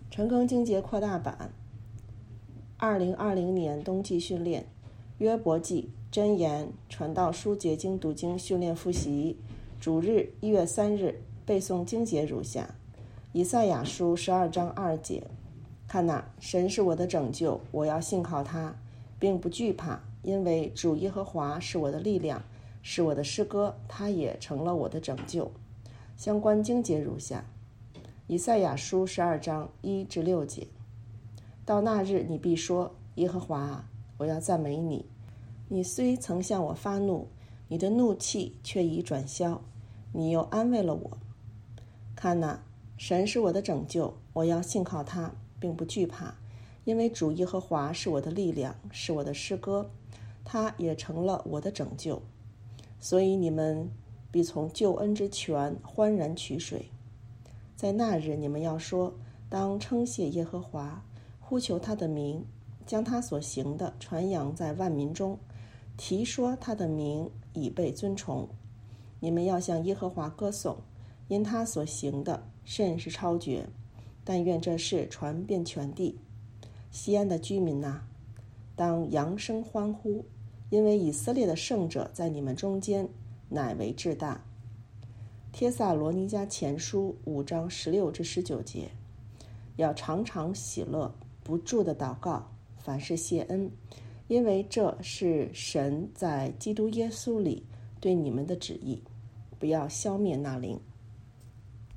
陈庚经节扩大版2020年冬季训练约伯记箴言传道书结经读经训练复习主日1月3日背诵经节如下：以赛亚书12章2节，看哪，神是我的拯救，我要信靠他，并不惧怕，因为主耶和华是我的力量，是我的诗歌，他也成了我的拯救。相关经节如下：以赛亚书12章1至6节，到那日你必说，耶和华啊，我要赞美你，你虽曾向我发怒，你的怒气却已转消，你又安慰了我。看哪，神是我的拯救，我要信靠他，并不惧怕，因为主耶和华是我的力量，是我的诗歌，他也成了我的拯救。所以你们必从救恩之泉欢然取水。在那日你们要说，当称谢耶和华，呼求他的名，将他所行的传扬在万民中，提说他的名已被尊崇。你们要向耶和华歌颂，因他所行的甚是超绝。但愿这事传遍全地。西安的居民哪，当扬声欢呼，因为以色列的圣者在你们中间乃为至大。帖撒罗尼迦前书5章16至19节，要常常喜乐，不住的祷告，凡事谢恩，因为这是神在基督耶稣里对你们的旨意。不要消灭那灵。